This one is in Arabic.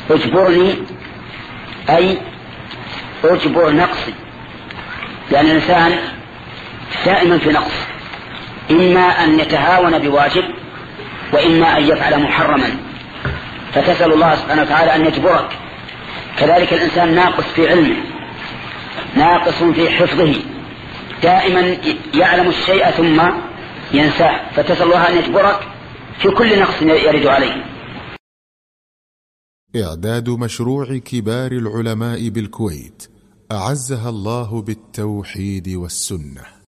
اجبرني أي اجبر نقصي، لأن الإنسان دائما في نقص، إما أن يتهاون بواجب وإما أن يفعل محرما، فتسأل الله سبحانه وتعالى أن يجبرك. كذلك الإنسان ناقص في علمه، ناقص في حفظه، دائما يعلم الشيء ثم ينساه، فتسأل الله أن يجبرك في كل نقص يرد عليه. إعداد مشروع كبار العلماء بالكويت أعزها الله بالتوحيد والسنة.